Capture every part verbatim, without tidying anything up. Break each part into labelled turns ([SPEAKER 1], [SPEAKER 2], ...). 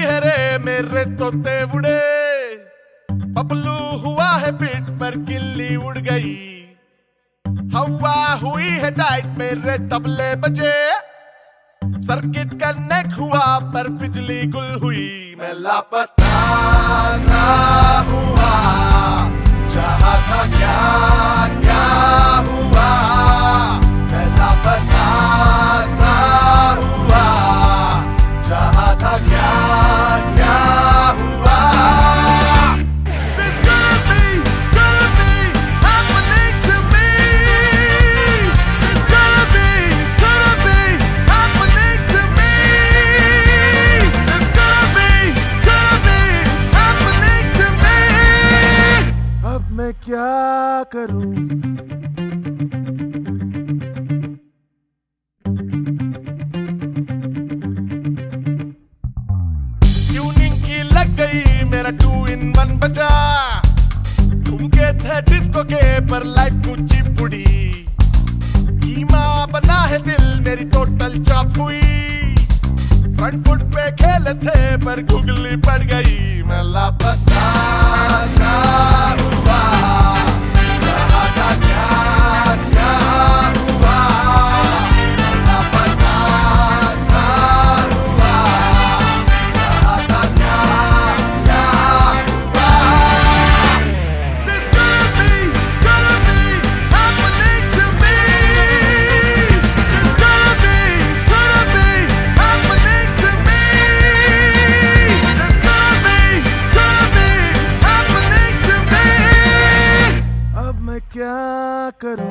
[SPEAKER 1] है रे मेरे तोते उड़े, बबलू हुआ है फिट पर गिल्ली उड़ गई। हवा हुई है टाइट मेरे तबले बजे, सर्किट कनेक्ट हुआ पर बिजली गुल हुई। मैं लापता सा हुआ, चाहा था क्या क्या हुआ। मैं लापता सा हुआ, चाहा था क्या क्या हुआ। This could be, could be happening to me. This could be, could be happening to me. This could be, could be happening to me. अब मैं क्या करूं? लग गई मेरा टू इन वन बजा, घूमके थे डिस्को के पर लाइफ ऊंची पुड़ी। कीमा बना है दिल मेरी टोटल चॉप हुई, फ्रंट फुट पे खेले थे पर गुगली पड़ गई। मैं लापता सा हुआ, चाहा था क्या क्या हुआ। लापता सा हुआ, चाहा था क्या क्या हुआ। This could be, could be happening to me. This could be, could be happening to me. This could be, could be happening to me. अब मैं क्या करूं?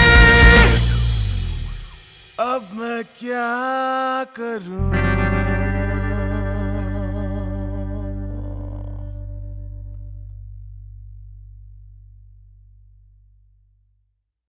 [SPEAKER 1] अब मैं क्या करूं?